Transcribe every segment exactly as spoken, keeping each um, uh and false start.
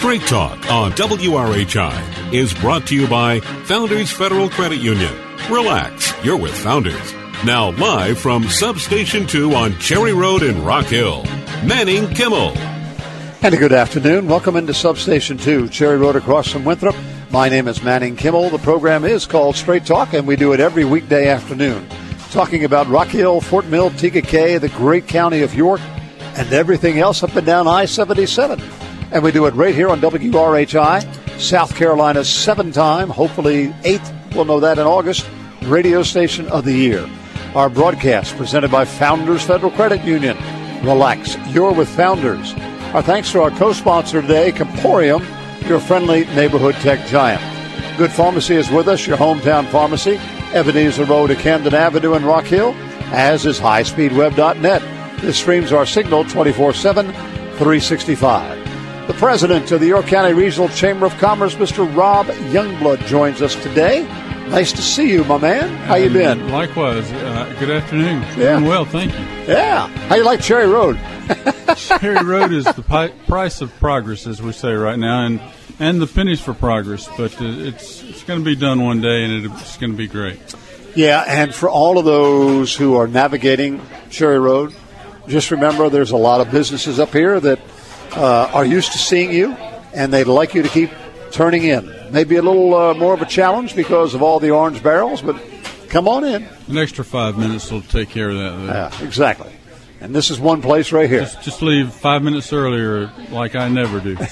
Straight Talk on W R H I is brought to you by Founders Federal Credit Union. Relax, you're with Founders. Now live from Substation two on Cherry Road in Rock Hill, Manning Kimmel. And a good afternoon. Welcome into Substation two, Cherry Road across from Winthrop. My name is Manning Kimmel. The program is called Straight Talk, and we do it every weekday afternoon, talking about Rock Hill, Fort Mill, T K K, the great county of York, and everything else up and down I seventy-seven. And we do it right here on W R H I, South Carolina's seven-time, hopefully eighth, we'll know that in August, radio station of the year. Our broadcast presented by Founders Federal Credit Union. Relax, you're with Founders. Our thanks to our co-sponsor today, Comporium, your friendly neighborhood tech giant. Good Pharmacy is with us, your hometown pharmacy, Ebenezer Road at Camden Avenue in Rock Hill, as is high speed web dot net. This streams our signal twenty-four seven, three sixty-five. The president of the York County Regional Chamber of Commerce, Mister Rob Youngblood, joins us today. Nice to see you, my man. How you been? Likewise. Uh, good afternoon. Yeah. Doing well, thank you. Yeah. How you like Cherry Road? Cherry Road is the pi- price of progress, as we say right now, and and the pennies for progress. But uh, it's it's going to be done one day, and it's going to be great. Yeah, and for all of those who are navigating Cherry Road, just remember there's a lot of businesses up here that uh, are used to seeing you, and they'd like you to keep turning in. Maybe a little uh, more of a challenge because of all the orange barrels, but come on in. An extra five minutes will take care of that. Though. Yeah, exactly. And this is one place right here. Just, just leave five minutes earlier like I never do.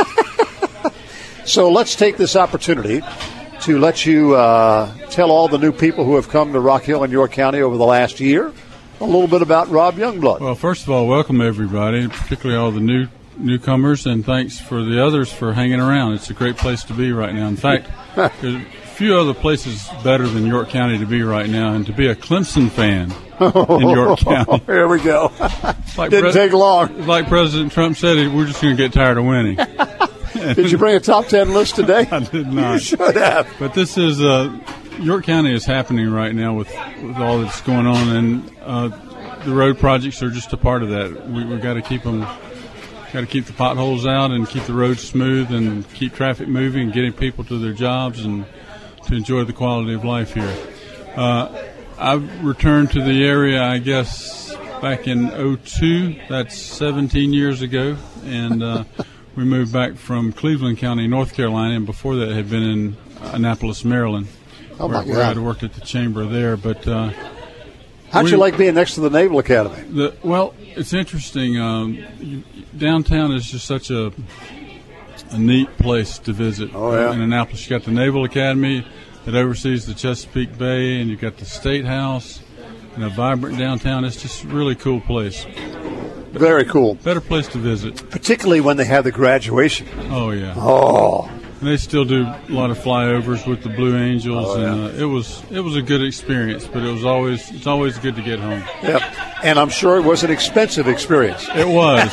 So let's take this opportunity to let you uh, tell all the new people who have come to Rock Hill and York County over the last year a little bit about Rob Youngblood. Well, first of all, welcome everybody, particularly all the new newcomers, and thanks for the others for hanging around. It's a great place to be right now. In fact, there's a few other places better than York County to be right now, and to be a Clemson fan in York County. Here we go. Like Didn't Pre- take long. Like President Trump said, we're just going to get tired of winning. Did you bring a top ten list today? I did not. You should have. But this is, uh, York County is happening right now with, with all that's going on, and uh, the road projects are just a part of that. We, we've got to keep them... Got to keep the potholes out and keep the roads smooth and keep traffic moving and getting people to their jobs and to enjoy the quality of life here. Uh, I returned to the area, I guess, back in oh two. That's seventeen years ago. And uh, we moved back from Cleveland County, North Carolina, and before that had been in Annapolis, Maryland, oh where, my God. where I had worked at the chamber there. But uh, How'd we, you like being next to the Naval Academy? The, well, it's interesting. Um, you, downtown is just such a a neat place to visit. Oh, yeah. In Annapolis, you got the Naval Academy that oversees the Chesapeake Bay, and you got the State House and a vibrant downtown. It's just a really cool place. Very cool. Better place to visit. Particularly when they have the graduation. Oh, yeah. Oh. And they still do a lot of flyovers with the Blue Angels, oh, yeah. and uh, it was it was a good experience. But it was always it's always good to get home. Yep, and I'm sure it was an expensive experience. It was.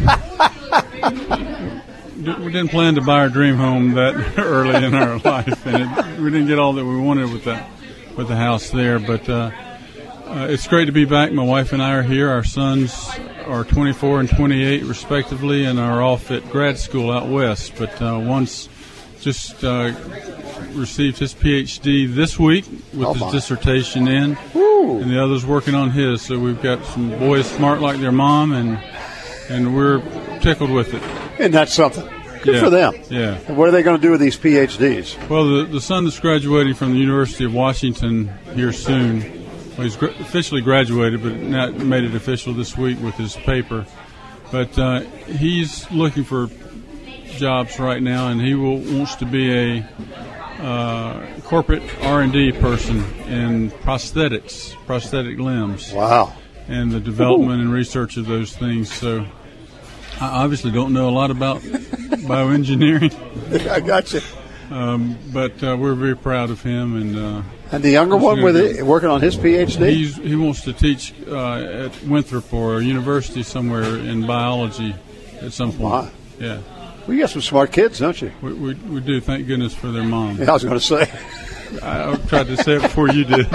We didn't plan to buy our dream home that early in our life, and it, we didn't get all that we wanted with that with the house there. But uh, uh, it's great to be back. My wife and I are here. Our sons are twenty-four and twenty-eight, respectively, and are off at grad school out west. But uh, one's just uh, received his P H D this week with oh his my. dissertation in, Woo. and the other's working on his. So we've got some boys smart like their mom, and and we're tickled with it. Isn't that something? Good yeah. for them. Yeah. And what are they going to do with these P H Ds? Well, the, the son that's graduating from the University of Washington here soon, well, he's gra- officially graduated, but not made it official this week with his paper. But uh, he's looking for jobs right now, and he will, wants to be a uh, corporate R and D person in prosthetics, prosthetic limbs. Wow. And the development Ooh. and research of those things. So I obviously don't know a lot about bioengineering. I got you. Um, but uh, we're very proud of him. And uh, and the younger one with it, working on his P H D? He's, he wants to teach uh, at Winthrop or a university somewhere in biology at some point. Wow. Yeah. Well, you got some smart kids, don't you? We, we, we do, thank goodness for their mom. Yeah, I was going to say. I, I tried to say it before you did.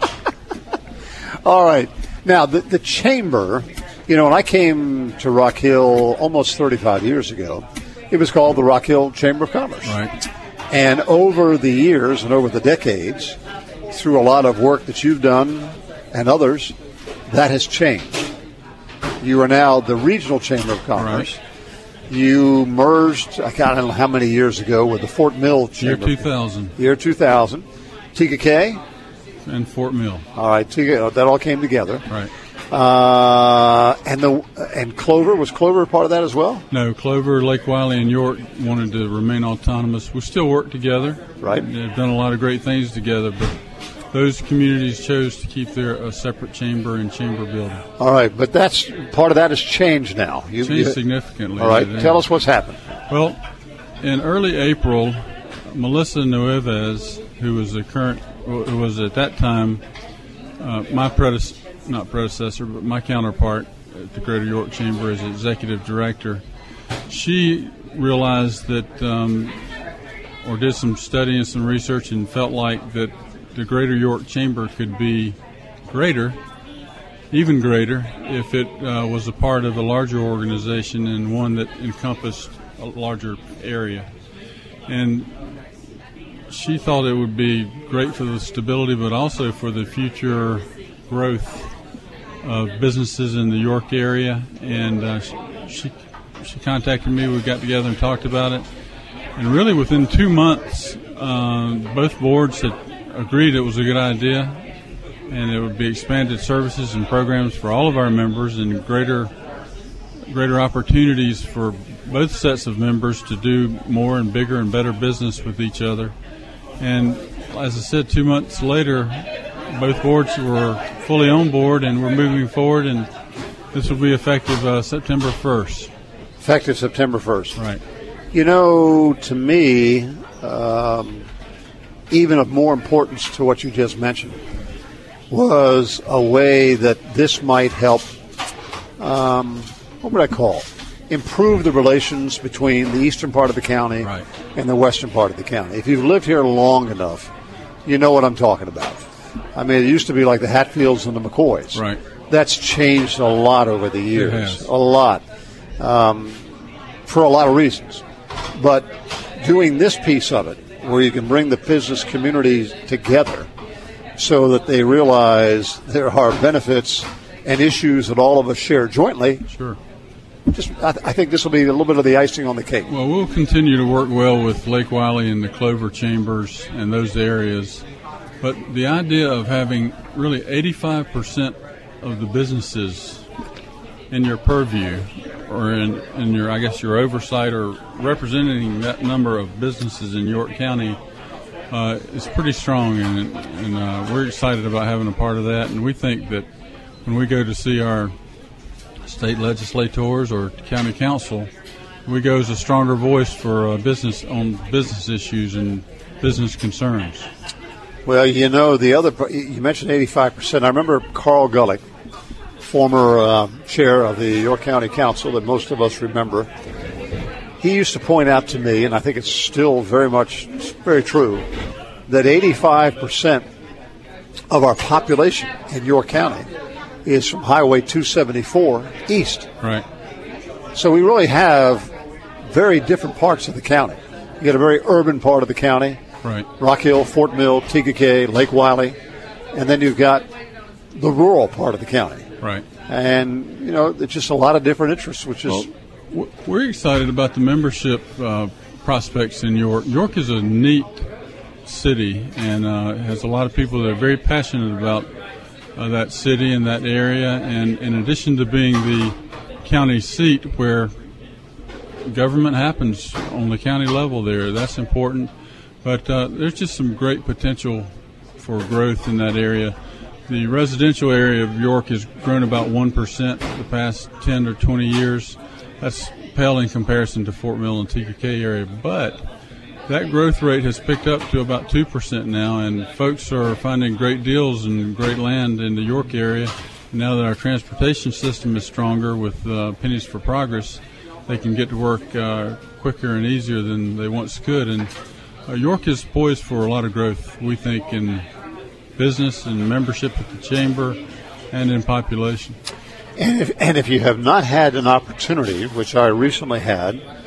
All right. Now, the, the chamber, you know, when I came to Rock Hill almost thirty-five years ago, it was called the Rock Hill Chamber of Commerce. Right. And over the years and over the decades, through a lot of work that you've done and others, that has changed. You are now the Regional Chamber of Commerce. Right. You merged, I don't know how many years ago, with the Fort Mill Chamber. Year two thousand. Year two thousand. T K K? And Fort Mill. All right, T K K, that all came together. Right. Uh, and the and Clover, was Clover a part of that as well? No, Clover, Lake Wiley, and York wanted to remain autonomous. We still work together. Right. They've done a lot of great things together, but those communities chose to keep their a separate chamber and chamber building. All right, but that's part of that has changed now. You, Changed you, significantly. All right, today. tell us what's happened. Well, in early April, Melissa Nueves, who was the current, who was at that time uh, my predecessor, not predecessor, but my counterpart at the Greater York Chamber as executive director, she realized that, um, or did some study and some research and felt like that the Greater York Chamber could be greater, even greater, if it uh, was a part of a larger organization and one that encompassed a larger area. And she thought it would be great for the stability, but also for the future growth of businesses in the York area. And uh, she she contacted me. We got together and talked about it. And really within two months, uh, both boards had agreed it was a good idea, and it would be expanded services and programs for all of our members and greater greater opportunities for both sets of members to do more and bigger and better business with each other. And as I said, two months later, both boards were fully on board and we're moving forward, and this will be effective uh, September first. Effective September first. Right. You know, to me, um, even of more importance to what you just mentioned, was a way that this might help, um, what would I call it? Improve the relations between the eastern part of the county right. and the western part of the county. If you've lived here long enough, you know what I'm talking about. I mean, it used to be like the Hatfields and the McCoys. Right. That's changed a lot over the years. It has. A lot. Um, for a lot of reasons. But doing this piece of it, where you can bring the business communities together so that they realize there are benefits and issues that all of us share jointly. Sure. Just, I, th- I think this will be a little bit of the icing on the cake. Well, we'll continue to work well with Lake Wiley and the Clover chambers and those areas. But the idea of having really eighty-five percent of the businesses in your purview, or in, in your, I guess, your oversight, or representing that number of businesses in York County uh, is pretty strong, and, and uh, we're excited about having a part of that. And we think that when we go to see our state legislators or county council, we go as a stronger voice for uh, business on business issues and business concerns. Well, you know, the other, you mentioned eighty-five percent. I remember Carl Gullick, former uh, chair of the York County Council that most of us remember. He used to point out to me, and I think it's still very much, very true, that eighty-five percent of our population in York County is from Highway two seventy-four east. Right. So we really have very different parts of the county. You get a very urban part of the county. Right. Rock Hill, Fort Mill, T K K, Lake Wiley. And then you've got the rural part of the county. Right. And, you know, it's just a lot of different interests, which is... Well, we're excited about the membership uh, prospects in York. York is a neat city and uh, has a lot of people that are very passionate about uh, that city and that area. And in addition to being the county seat where government happens on the county level there, that's important. But uh, there's just some great potential for growth in that area. The residential area of York has grown about one percent the past ten or twenty years. That's pale in comparison to Fort Mill and T K K area. But that growth rate has picked up to about two percent now, and folks are finding great deals and great land in the York area. Now that our transportation system is stronger with uh, Pennies for Progress, they can get to work uh, quicker and easier than they once could. And uh, York is poised for a lot of growth, we think, in business and membership at the chamber and in population. And if, and if you have not had an opportunity, which I recently had,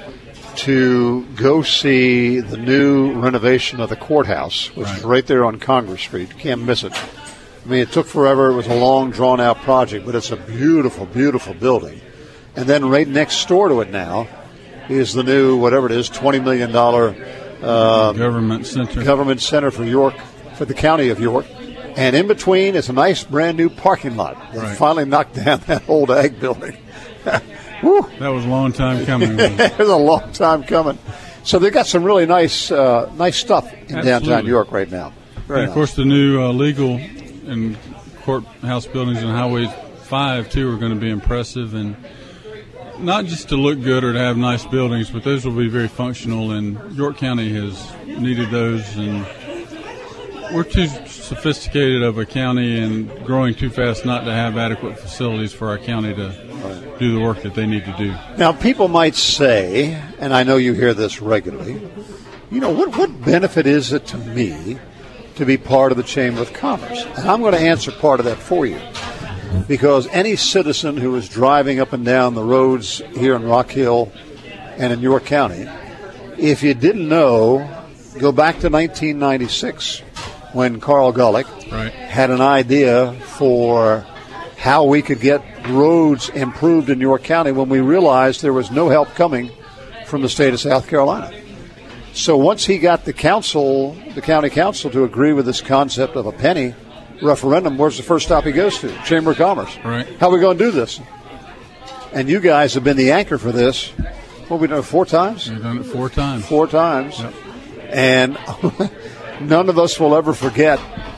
to go see the new renovation of the courthouse, which right. is right there on Congress Street. You can't miss it. I mean, it took forever. It was a long, drawn-out project, but it's a beautiful, beautiful building. And then right next door to it now is the new, whatever it is, twenty million dollars uh, government center. government center for York, for the county of York. And in between is a nice brand-new parking lot. They right. finally knocked down that old ag building. Woo. That was a long time coming. It was a long time coming. So they've got some really nice uh, nice stuff in Absolutely. downtown York right now. Very and, of nice. course, the new uh, legal and courthouse buildings on Highway five, too, are going to be impressive. And not just to look good or to have nice buildings, but those will be very functional. And York County has needed those. And we're too sophisticated of a county and growing too fast not to have adequate facilities for our county to right. do the work that they need to do. Now, people might say, and I know you hear this regularly, you know, what, what benefit is it to me to be part of the Chamber of Commerce? And I'm going to answer part of that for you. Because any citizen who is driving up and down the roads here in Rock Hill and in York County, if you didn't know, go back to nineteen ninety-six when Carl Gulick right. had an idea for how we could get roads improved in York County when we realized there was no help coming from the state of South Carolina. So once he got the council, the county council, to agree with this concept of a penny referendum, where's the first stop he goes to? Chamber of Commerce. Right. How are we going to do this? And you guys have been the anchor for this. What have we done, four times? We've done it four times. Four times. Yep. And none of us will ever forget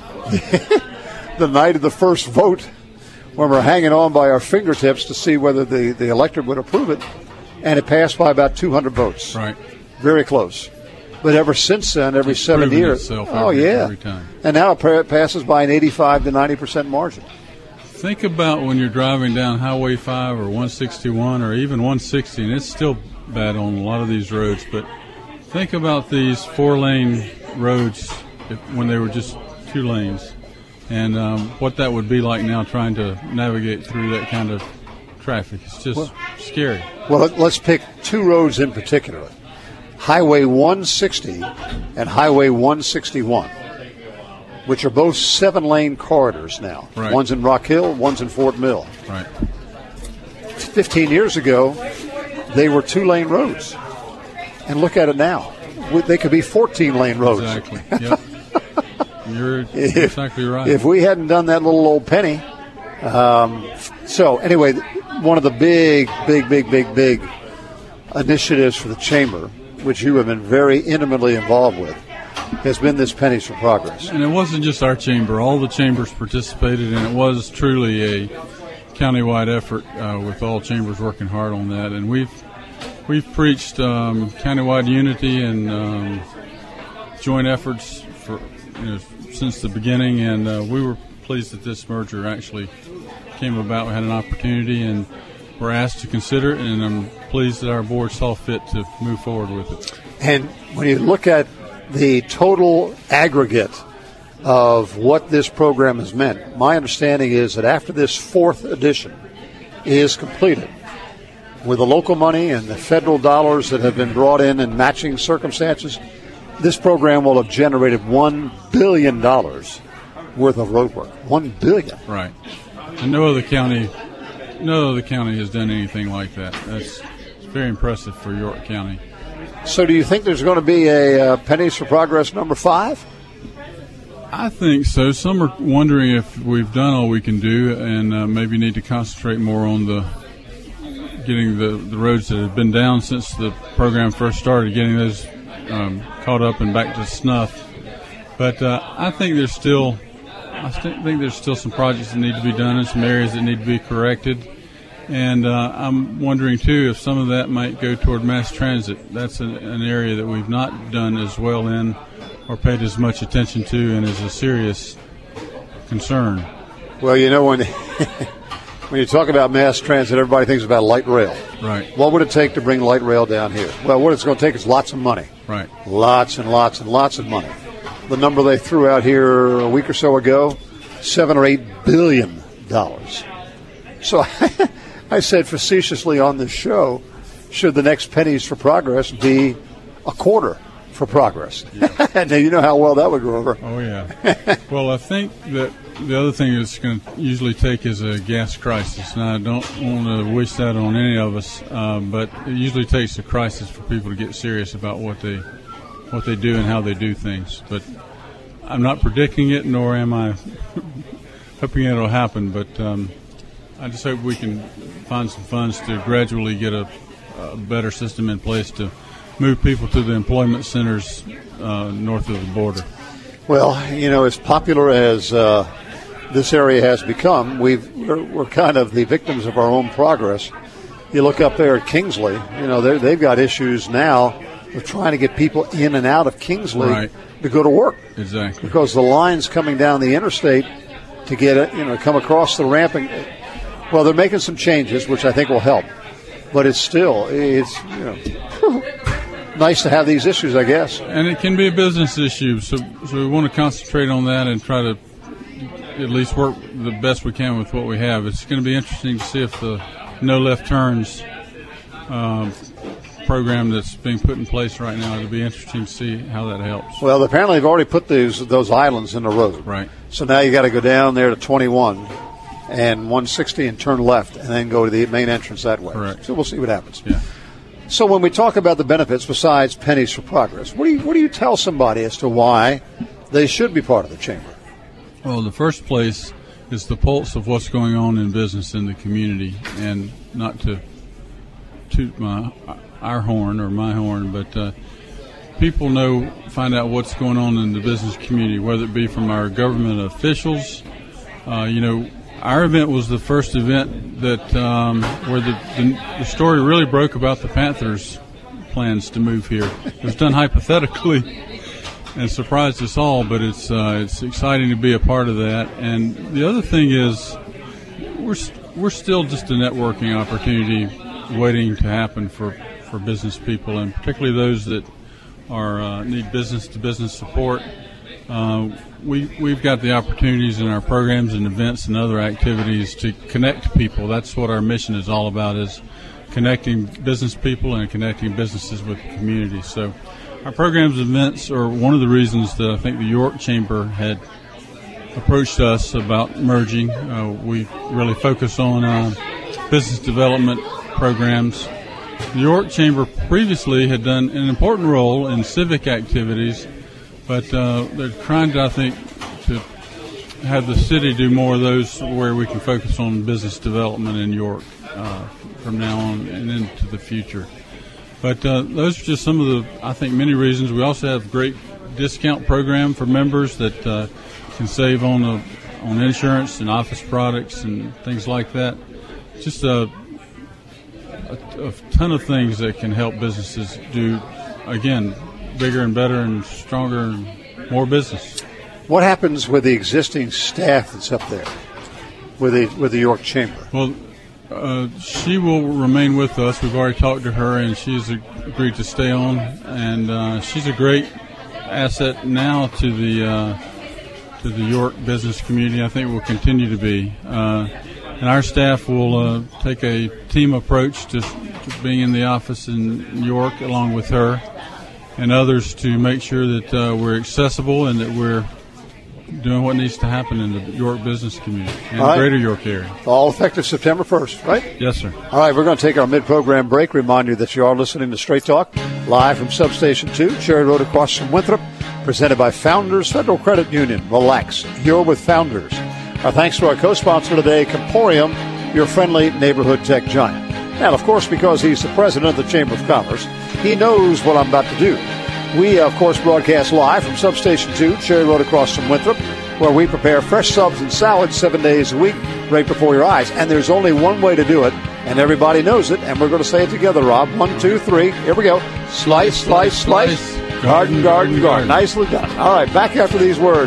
the night of the first vote when we're hanging on by our fingertips to see whether the, the electorate would approve it. And it passed by about two hundred votes. Right. Very close. But ever since then, every it's seven years. Oh, every, yeah. Every time. And now it passes by an eighty-five to ninety percent margin. Think about when you're driving down Highway five or one sixty-one or even one sixty, and it's still bad on a lot of these roads, but think about these four-lane roads if, when they were just two lanes, and um, what that would be like now trying to navigate through that kind of traffic. It's just well, scary. Well, let's pick two roads in particular. Highway one sixty and Highway one sixty-one, which are both seven-lane corridors now. Right. One's in Rock Hill, one's in Fort Mill. Right. Fifteen years ago, they were two-lane roads. And look at it now. They could be fourteen-lane roads. Exactly. Yep. You're if, exactly right. If we hadn't done that little old penny. Um, so, anyway, one of the big, big, big, big, big initiatives for the Chamber, which you have been very intimately involved with, has been this Pennies for Progress. And it wasn't just our chamber. All the chambers participated, and it was truly a countywide effort uh, with all chambers working hard on that. And we've we've preached um, countywide unity and um, joint efforts for you know, since the beginning, and uh, we were pleased that this merger actually came about. We had an opportunity, and were asked to consider it, and I'm pleased that our board saw fit to move forward with it. And when you look at the total aggregate of what this program has meant, my understanding is that after this fourth edition is completed, with the local money and the federal dollars that have been brought in in matching circumstances, this program will have generated one billion dollars worth of road work. one billion dollars. Right. And no other county no other county has done anything like that. That's very impressive for York County. So do you think there's going to be a uh, Pennies for Progress number five? I think so. Some are wondering if we've done all we can do and uh, maybe need to concentrate more on the getting the, the roads that have been down since the program first started, getting those um, caught up and back to snuff. But uh, I think there's still I st- think there's still some projects that need to be done in some areas that need to be corrected. And uh, I'm wondering, too, if some of that might go toward mass transit. That's an, an area that we've not done as well in or paid as much attention to and is a serious concern. Well, you know, when when you talk about mass transit, everybody thinks about light rail. Right. What would it take to bring light rail down here? Well, what it's going to take is lots of money. Right. Lots and lots and lots of money. The number they threw out here a week or so ago, seven or eight billion dollars. So I said facetiously on this show, should the next pennies for progress be a quarter for progress? Yeah. And you know how well that would go over. Oh, yeah. Well, I think that the other thing it's going to usually take is a gas crisis. Now, I don't want to wish that on any of us, uh, but it usually takes a crisis for people to get serious about what they what they do and how they do things. But I'm not predicting it, nor am I hoping it'll happen, but um, I just hope we can find some funds to gradually get a, a better system in place to move people to the employment centers uh, north of the border. Well, you know, as popular as uh, this area has become, we've, we're, we're kind of the victims of our own progress. You look up there at Kingsley, you know, they've got issues now with trying to get people in and out of Kingsley right. to go to work. Exactly. Because the lines coming down the interstate to get it, you know, come across the ramp. And, well, they're making some changes, which I think will help. But it's still, it's, you know, nice to have these issues, I guess. And it can be a business issue, so, so we want to concentrate on that and try to at least work the best we can with what we have. It's going to be interesting to see if the no left turns um, program that's being put in place right now, it'll be interesting to see how that helps. Well, apparently they've already put those those islands in the road. Right. So now you got to go down there to twenty-one and one sixty and turn left and then go to the main entrance that way. Correct. So we'll see what happens. Yeah. So when we talk about the benefits besides pennies for progress, what do you what do you tell somebody as to why they should be part of the chamber? Well, the first place is the pulse of what's going on in business in the community, and not to toot my our horn or my horn, but uh, people know, find out what's going on in the business community, whether it be from our government officials. Uh, you know, our event was the first event that um, where the, the the story really broke about the Panthers' plans to move here. It was done hypothetically and surprised us all, but it's uh, it's exciting to be a part of that. And the other thing is, we're we're still just a networking opportunity waiting to happen for, for business people, and particularly those that are uh, need business-to-business support. Uh, we, we've got the opportunities in our programs and events and other activities to connect people. That's what our mission is all about, is connecting business people and connecting businesses with the community. So our programs and events are one of the reasons that I think the York Chamber had approached us about merging. Uh, we really focus on uh, business development programs. The York Chamber previously had done an important role in civic activities, but uh, they're trying to, I think, to have the city do more of those where we can focus on business development in York uh, from now on and into the future. But uh, those are just some of the, I think, many reasons. We also have a great discount program for members that uh, can save on a, on insurance and office products and things like that. Just a, a, a ton of things that can help businesses do, again, bigger and better and stronger and more business. What happens with the existing staff that's up there with the with the York Chamber? Well, uh, she will remain with us. We've already talked to her, and she's agreed to stay on. And uh, she's a great asset now to the uh, to the York business community. I think will continue to be. Uh, and our staff will uh, take a team approach to, to being in the office in York along with her and others to make sure that uh, we're accessible and that we're doing what needs to happen in the York business community and the right. greater York area. All effective September first, right? Yes, sir. All right, we're going to take our mid-program break. Remind you that you are listening to Straight Talk, live from Substation two, Cherry Road across from Winthrop, presented by Founders Federal Credit Union. Relax, you're with Founders. Our thanks to our co-sponsor today, Comporium, your friendly neighborhood tech giant. And, of course, because he's the president of the Chamber of Commerce, he knows what I'm about to do. We, of course, broadcast live from Substation two, Cherry Road across from Winthrop, where we prepare fresh subs and salads seven days a week right before your eyes. And there's only one way to do it, and everybody knows it, and we're going to say it together, Rob. One, two, three. Here we go. Slice, slice, slice. slice. Garden, garden, garden. Nicely done. All right, back after these words.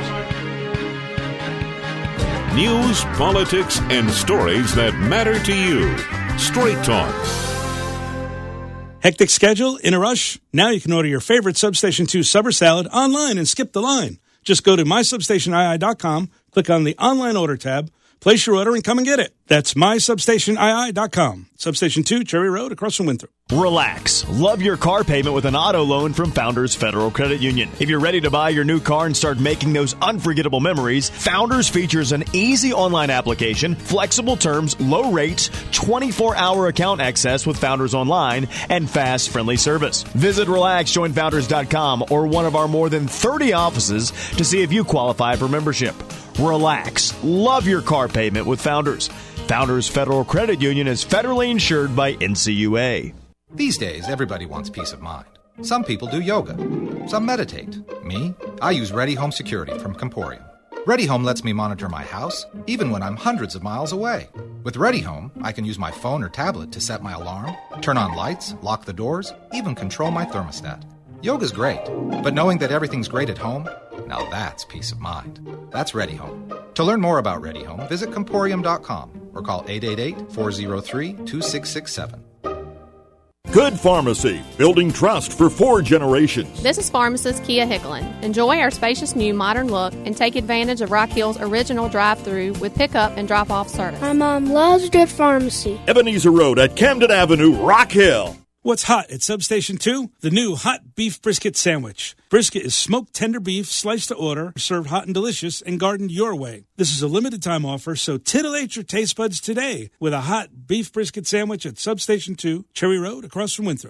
News, politics, and stories that matter to you. Straight Talk. Hectic schedule? In a rush? Now you can order your favorite Substation two Supper Salad online and skip the line. Just go to my substation I I dot com, click on the Online Order tab, Place your order and come and get it. That's my substation I I dot com. Substation two, Cherry Road, across from Winthrop. Relax. Love your car payment with an auto loan from Founders Federal Credit Union. If you're ready to buy your new car and start making those unforgettable memories, Founders features an easy online application, flexible terms, low rates, twenty-four hour account access with Founders Online, and fast, friendly service. Visit relax join founders dot com or one of our more than thirty offices to see if you qualify for membership. Relax. Love your car payment with Founders. Founders Federal Credit Union is federally insured by N C U A. These days, everybody wants peace of mind. Some people do yoga. Some meditate. Me? I use Ready Home Security from Comporium. Ready Home lets me monitor my house, even when I'm hundreds of miles away. With Ready Home, I can use my phone or tablet to set my alarm, turn on lights, lock the doors, even control my thermostat. Yoga's great, but knowing that everything's great at home, now that's peace of mind. That's Ready Home. To learn more about Ready Home, visit Comporium dot com or call eight eight eight, four oh three, two six six seven. Good Pharmacy, building trust for four generations. This is pharmacist Kia Hicklin. Enjoy our spacious new modern look and take advantage of Rock Hill's original drive-thru with pickup and drop-off service. My mom loves Good Pharmacy. Ebenezer Road at Camden Avenue, Rock Hill. What's hot at Substation two? The new hot beef brisket sandwich. Brisket is smoked tender beef, sliced to order, served hot and delicious, and gardened your way. This is a limited time offer, so titillate your taste buds today with a hot beef brisket sandwich at Substation two, Cherry Road, across from Winthrop.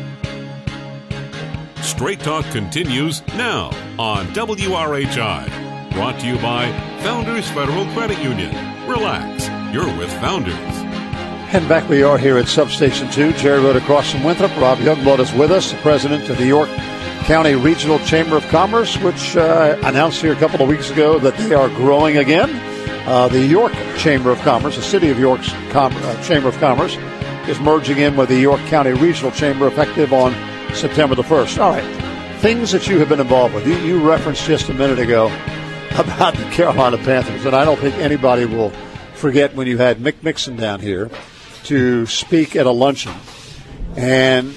Straight Talk continues now on W R H I. Brought to you by Founders Federal Credit Union. Relax, you're with Founders. And back we are here at Substation two, Cherry Road across from Winthrop. Rob Youngblood is with us, the president of the York County Regional Chamber of Commerce, which uh, announced here a couple of weeks ago that they are growing again. Uh, the York Chamber of Commerce, the City of York's Com- uh, Chamber of Commerce, is merging in with the York County Regional Chamber effective on September the first. All right, things that you have been involved with. You, you referenced just a minute ago about the Carolina Panthers, and I don't think anybody will forget when you had Mick Mixon down here to speak at a luncheon. And,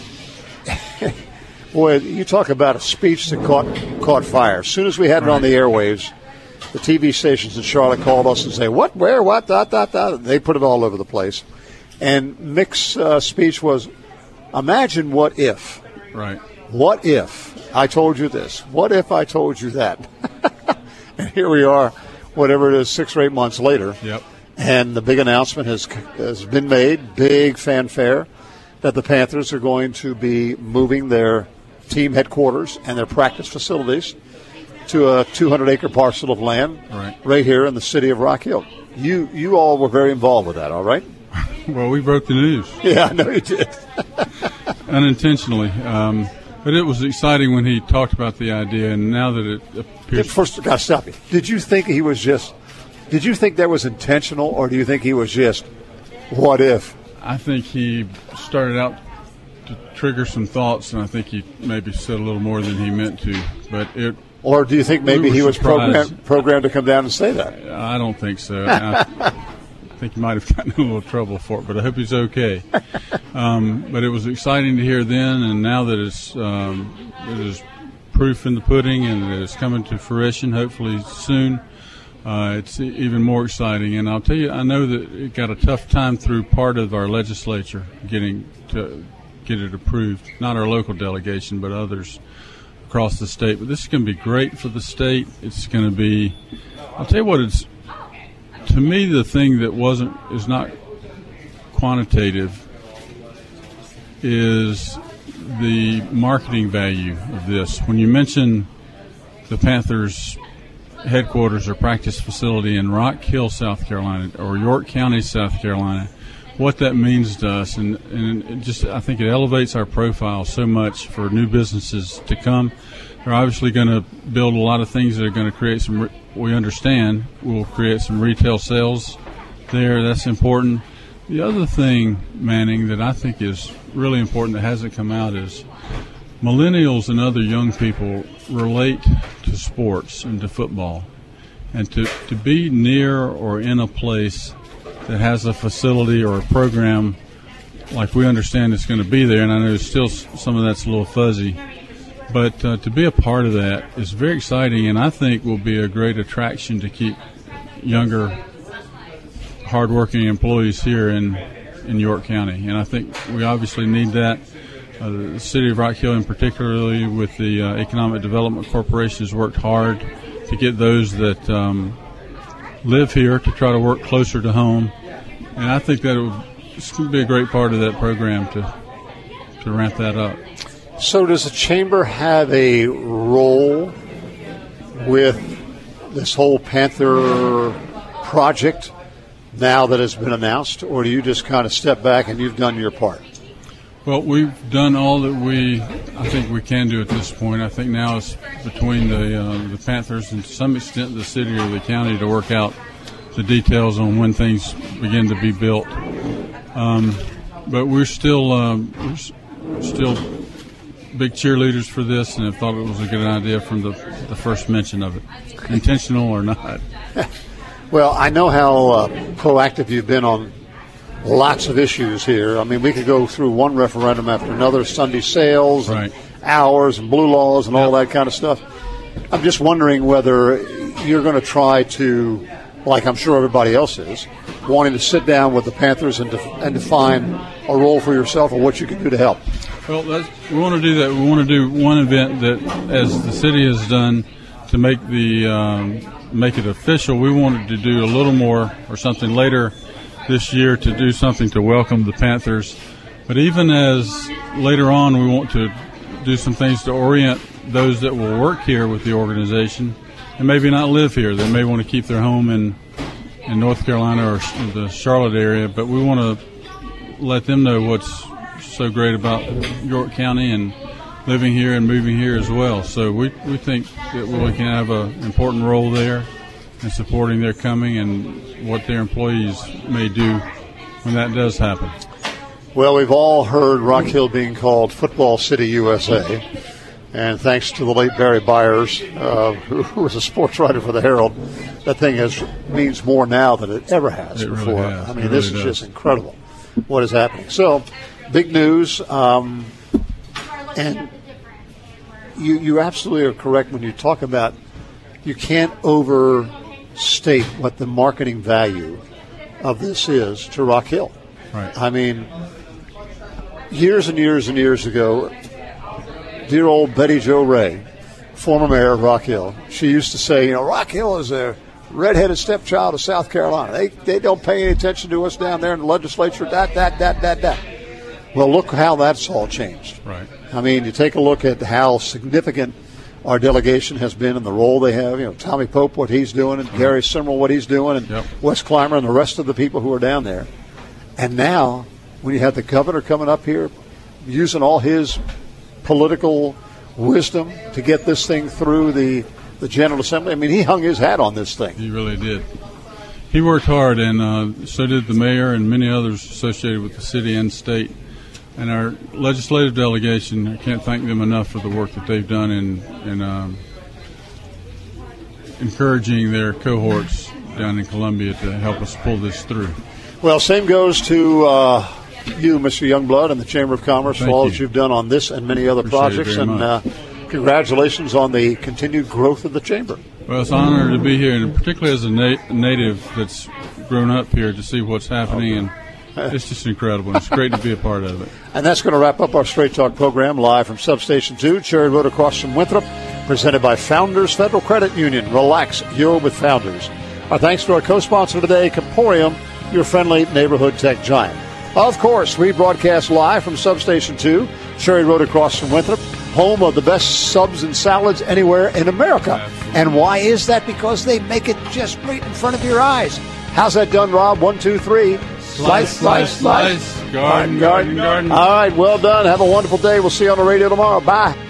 boy, you talk about a speech that caught caught fire. As soon as we had it on the airwaves, the T V stations in Charlotte called us and say, what, where, what, dot, dot, dot. They put it all over the place. And Mick's uh, speech was, imagine what if. Right. What if I told you this? What if I told you that? And here we are, whatever it is, six or eight months later. Yep. And the big announcement has has been made, big fanfare, that the Panthers are going to be moving their team headquarters and their practice facilities to a two hundred acre parcel of land right, right here in the city of Rock Hill. You you all were very involved with that, all right? Well, we broke the news. Yeah, I know you did. Unintentionally. Um, but it was exciting when he talked about the idea, and now that it appears... First, I've got to stop you. Did you think he was just... Did you think that was intentional, or do you think he was just, what if? I think he started out to trigger some thoughts, and I think he maybe said a little more than he meant to. But it. Or do you think maybe we he was surprised. programmed, programmed to come down and say that? I don't think so. I, I think he might have gotten in a little trouble for it, but I hope he's okay. Um, but it was exciting to hear then, and now that it's um, it is proof in the pudding and it is coming to fruition, hopefully soon. Uh, it's even more exciting, and I'll tell you, I know that it got a tough time through part of our legislature getting to get it approved. Not our local delegation, but others across the state. But this is going to be great for the state. It's going to be, I'll tell you what, it's, to me, the thing that wasn't, is not quantitative is the marketing value of this. When you mention the Panthers' headquarters or practice facility in Rock Hill, South Carolina, or York County, South Carolina, what that means to us, and, and it just I think it elevates our profile so much for new businesses to come. They're obviously going to build a lot of things that are going to create some, we understand, will create some retail sales there. That's important. The other thing, Manning, that I think is really important that hasn't come out is millennials and other young people relate to sports and to football. And to, to be near or in a place that has a facility or a program like we understand it's going to be there, and I know still some of that's a little fuzzy, but uh, to be a part of that is very exciting, and I think will be a great attraction to keep younger hardworking employees here in, in York County. And I think we obviously need that. Uh, the city of Rock Hill, in particularly with the uh, Economic Development Corporation, has worked hard to get those that um, live here to try to work closer to home. And I think that it would, it's going to be a great part of that program to to ramp that up. So does the Chamber have a role with this whole Panther project now that has been announced, or do you just kind of step back and you've done your part? Well, we've done all that we, I think we can do at this point. I think now it's between the uh, the Panthers and to some extent the city or the county to work out the details on when things begin to be built. Um, but we're still uh, we're still big cheerleaders for this, and have thought it was a good idea from the the first mention of it, intentional or not. Well, I know how uh, proactive you've been on lots of issues here. I mean, we could go through one referendum after another, Sunday sales, right. and hours, and blue laws, and yep. all that kind of stuff. I'm just wondering whether you're going to try to, like I'm sure everybody else is, wanting to sit down with the Panthers and, def- and define a role for yourself or what you can do to help. Well, that's, we want to do that. We want to do one event that, as the city has done, to make the um, make it official. We wanted to do a little more or something later this year to do something to welcome the Panthers. But even as later on we want to do some things to orient those that will work here with the organization and maybe not live here. They may want to keep their home in, in North Carolina or the Charlotte area, but we want to let them know what's so great about York County and living here and moving here as well. So we, we think that we can have an important role there in supporting their coming and what their employees may do when that does happen. Well, we've all heard Rock Hill being called Football City, U S A. And thanks to the late Barry Byers, uh, who, who was a sports writer for the Herald, that thing has means more now than it ever has it before. Really has. I mean, it this really is does. just incredible what is happening. So, big news. Um, and you, you absolutely are correct when you talk about you can't overstate what the marketing value of this is to Rock Hill. Right. I mean, years and years and years ago, dear old Betty Jo Ray, former mayor of Rock Hill, she used to say, you know, Rock Hill is a redheaded stepchild of South Carolina. They they don't pay any attention to us down there in the legislature, that, that, that, that, that. Well, look how that's all changed. Right. I mean, you take a look at how significant our delegation has been and the role they have. You know, Tommy Pope, what he's doing, and mm-hmm. Gary Simrell, what he's doing, and yep. Wes Clymer and the rest of the people who are down there. And now, when you have the governor coming up here, using all his political wisdom to get this thing through the, the General Assembly, I mean, he hung his hat on this thing. He really did. He worked hard, and uh, so did the mayor and many others associated with the city and state. And our legislative delegation, I can't thank them enough for the work that they've done in, in um, encouraging their cohorts down in Columbia to help us pull this through. Well, same goes to uh, you, Mister Youngblood, and the Chamber of Commerce Thank for all you. that you've done on this and many other Appreciate projects. it very And much. uh, congratulations on the continued growth of the Chamber. Well, it's an honor to be here, and particularly as a na- native that's grown up here to see what's happening, and it's just incredible. It's great to be a part of it. And that's going to wrap up our Straight Talk program live from Substation two, Cherry Road across from Winthrop, presented by Founders Federal Credit Union. Relax, you're with Founders. Our thanks to our co-sponsor today, Comporium, your friendly neighborhood tech giant. Of course, we broadcast live from Substation two, Cherry Road across from Winthrop, home of the best subs and salads anywhere in America. Absolutely. And why is that? Because they make it just right in front of your eyes. How's that done, Rob? One, two, three. Slice, slice, slice. Garden, garden, garden. All right, well done. Have a wonderful day. We'll see you on the radio tomorrow. Bye.